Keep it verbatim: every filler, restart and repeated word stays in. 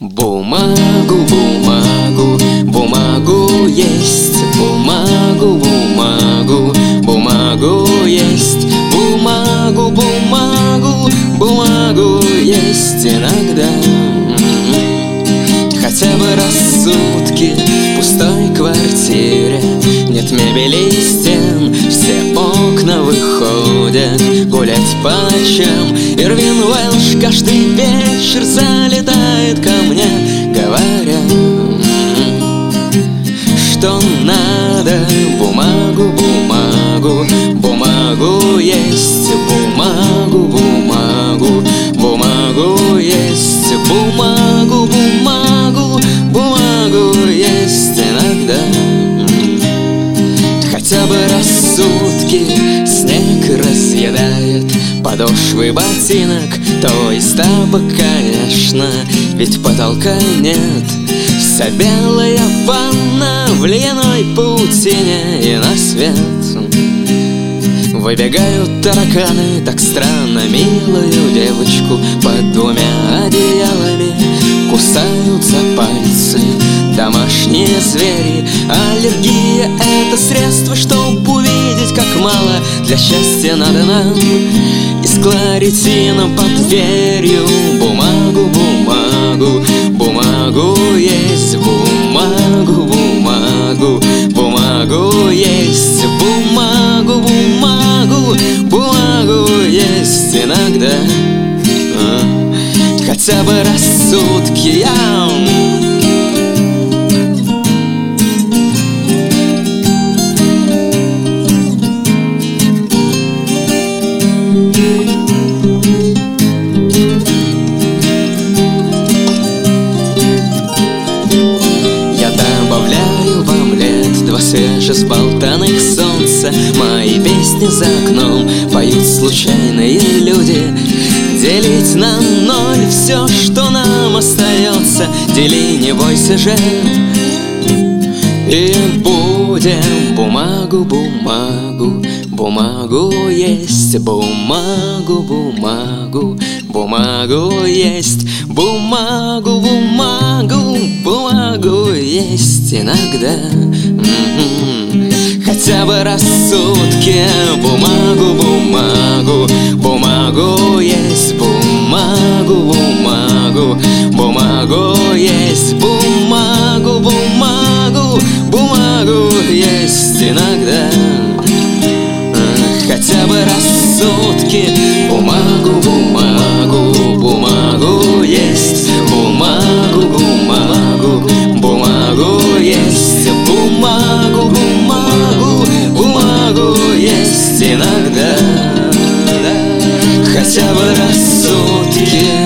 Бумагу, бумагу, бумагу есть, бумагу, бумагу, бумагу есть, бумагу, бумагу, бумагу есть иногда. Хотя бы рассудки в пустой квартире, нет мебели и стен, все окна выходят гулять по ночам. Ирвин Уэлш каждый вечер залетает ко мне, говоря, что надо бумагу, бумагу, бумагу есть, бумагу, бумагу, бумагу есть, бумагу, бумагу, бумагу есть иногда. Хотя бы рассудки снег разъедает подошвы ботинок, то есть тапок, конечно, ведь потолка нет. Вся белая ванна в льняной паутине, и на свет выбегают тараканы. Так странно, милую девочку под двумя одеялами кусают за пальцы домашние звери. Аллергия — это средство, чтоб увидеть, как мало для счастья надо нам. И с кларитином под дверью бумагу, бумагу, бумагу есть, бумагу, бумагу, бумагу есть, бумагу, бумагу, бумагу есть иногда. а, Хотя бы рассудки я. Добавляю вам лет два свежесболтанных солнца. Мои песни за окном поют случайные люди. Делить на ноль все, что нам остается. Дели, не бойся же. И будем бумагу, бумагу, бумагу есть, бумагу, бумагу, бумагу есть, бумагу, бумагу, бумагу есть иногда. м-м-м. Хотя бы рассудки, бумагу, бумагу, бумагу есть, бумагу, бумагу, бумагу есть, бумагу, бумагу, бумагу есть иногда. Хотя бы рассудки, бумагу, бумагу, бумагу есть, бумагу, бумагу, бумагу есть, бумагу, бумагу, бумагу есть иногда. Хотя бы рассудки.